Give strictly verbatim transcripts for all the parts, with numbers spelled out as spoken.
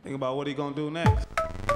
Think about what he gonna do next.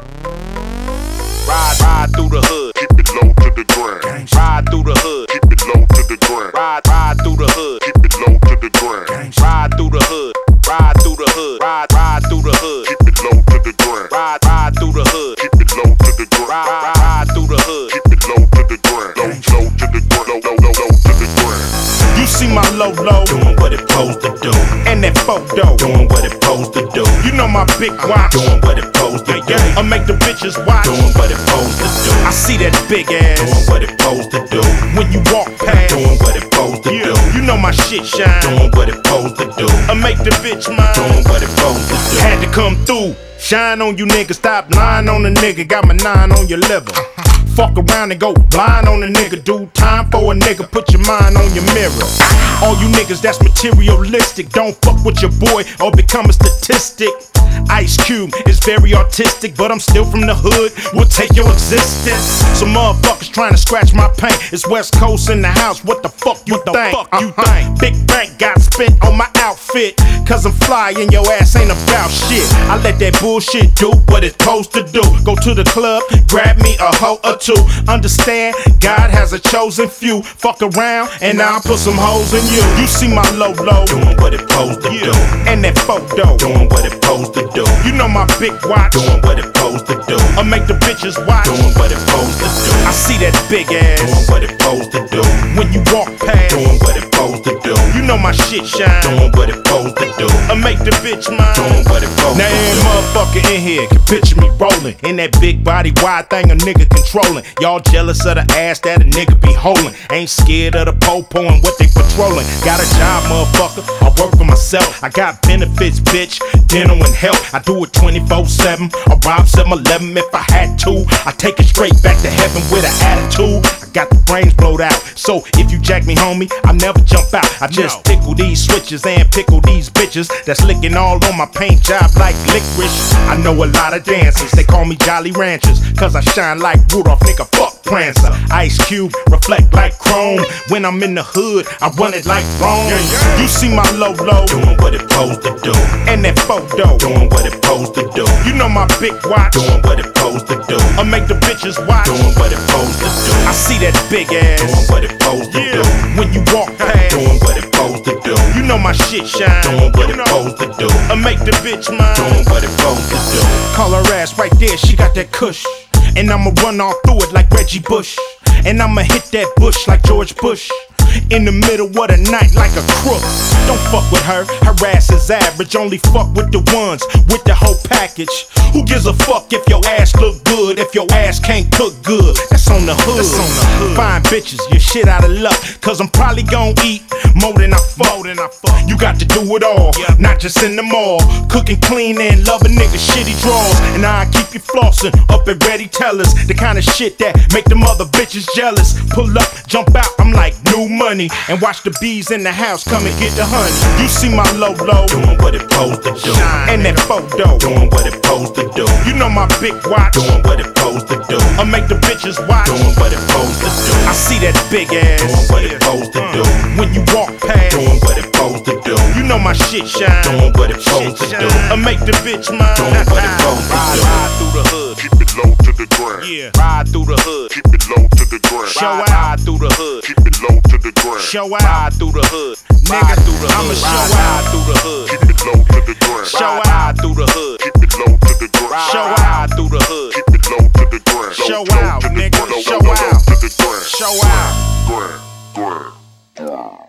Ride, ride through the hood, keep it low to the ground. ride through the hood, Keep it low to the ground. ride, ride through the hood, Keep it low to the ground. ride through the hood, ride through the hood, ride, ride through the hood, Keep it low to the ground. ride, ride through the hood, Keep it low to the ground. ride, ride through the hood. Keep it low to the ground. Low, low to the ground. Low, low, low, low to the ground. You see my low low doing what it supposed to do, and that photo doing what it supposed to do, You know my big watch, doing what it supposed to do, I make the bitches watch. doing what it supposed to do, I see that big doing ass what it supposed to do, when you walk past. doing what it supposed to do, You know my shit shine. doing what it supposed to do, I make the bitch mine. doing what it supposed to do. Had to come through. Shine on you niggas, stop lying on the nigga. Got my nine on your liver. Fuck around and go blind on the nigga, dude. Time for a nigga, put your mind on your mirror. All you niggas that's materialistic, don't fuck with your boy or become a statistic. Ice Cube is very artistic, but I'm still from the hood. We'll take your existence. Some motherfuckers trying to scratch my paint. It's West Coast in the house. What the fuck you What the think? fuck you Uh-huh. think? Big bank got spent on my outfit, cause I'm fly and your ass ain't about shit. I let that bullshit do what it's supposed to do. Go to the club, grab me a hoe or two. Understand, God has a chosen few. Fuck around and I'll put some hoes in you. You see my low low, Doing what it supposed to do, and that photo. doing what it supposed to do, You know my big watch, doing what it supposed to do, I make the bitches watch. doing what it supposed to do, I see that big doing ass what it supposed to do, when you walk past. doing what it supposed to do, You know my shit shine. doing what it supposed to do, I make the bitch mine. doing what it supposed Now to every do. motherfucker in here can picture me rolling in that big body wide thing a nigga controlling. Y'all jealous of the ass that a nigga be holding. Ain't scared of the po-po and what they patrolling. Got a job, motherfucker. I work for myself. I got benefits, bitch. Dental and health. I do it twenty-four seven. I rob seven eleven if I had to. I take it straight back to heaven with an attitude. I got the brains blowed out. So if you jack me, homie, I never jump out. I just No. tickle these switches and pickle these bitches that's licking all on my paint job like licorice. I know a lot of dancers, they call me Jolly Ranchers, cause I shine like Rudolph, nigga, fuck Prancer. Ice Cube, reflect like chrome. When I'm in the hood, I run it like Rome. You see my low low, Doing what it supposed to do, and that photo. doing what it supposed to do, You know my big watch, doing what it supposed to do, I make the bitches watch. doing what it supposed to do, I see that big doing ass what it supposed to do, when you walk past. doing what it supposed to do, You know my shit shine. doing what it supposed to do, I make the bitch mine. doing what it supposed to do. Call her ass right there, she got that kush. And I'ma run all through it like Reggie Bush. And I'ma hit that bush like George Bush. In the middle of the night like a crook. Don't fuck with her, her ass is average. Only fuck with the ones with the whole package. Who gives a fuck if your ass look good, if your ass can't cook good? That's on the hood. That's on the hood. Fine bitches, you're shit out of luck. Cause I'm probably gon' eat more than I fuck. More than I fuck. You got to do it all, Yep. not just in the mall. Cook and clean and love a nigga shitty drawers. And I keep you flossing up at ready tellers. The kind of shit that make them other bitches jealous. Pull up, jump out, I'm like new money. And watch the bees in the house come and get the honey. You see my low low, Doing what it supposed to do, and that photo. doing what it supposed to do, You know my big watch, doing what it supposed to do, I make the bitches watch. doing what it supposed to do, I see that big doing ass what it supposed to do, when you walk past. doing what it supposed to do, You know my shit shine. doing what it supposed to do, I make the bitch mine. doing what it supposed to Ride, do. ride through the hood, Keep it low to the ground. Yeah, ride through the hood, Keep it low to the ground. Show ride, out. ride through the hood, Keep it low to the ground. show out. ride through the hood, Nigga, ride through the I'ma hood, show ride, out. ride through the hood, Keep it low to the ground. Show ride, out. ride through the hood, Keep it low to the ground. ride, Show ride, out. ride through the hood. Keep it low to the ground. Show Low out, to the nigga. ground. Low, Show low, low out. to the ground. Show out. Ground, ground.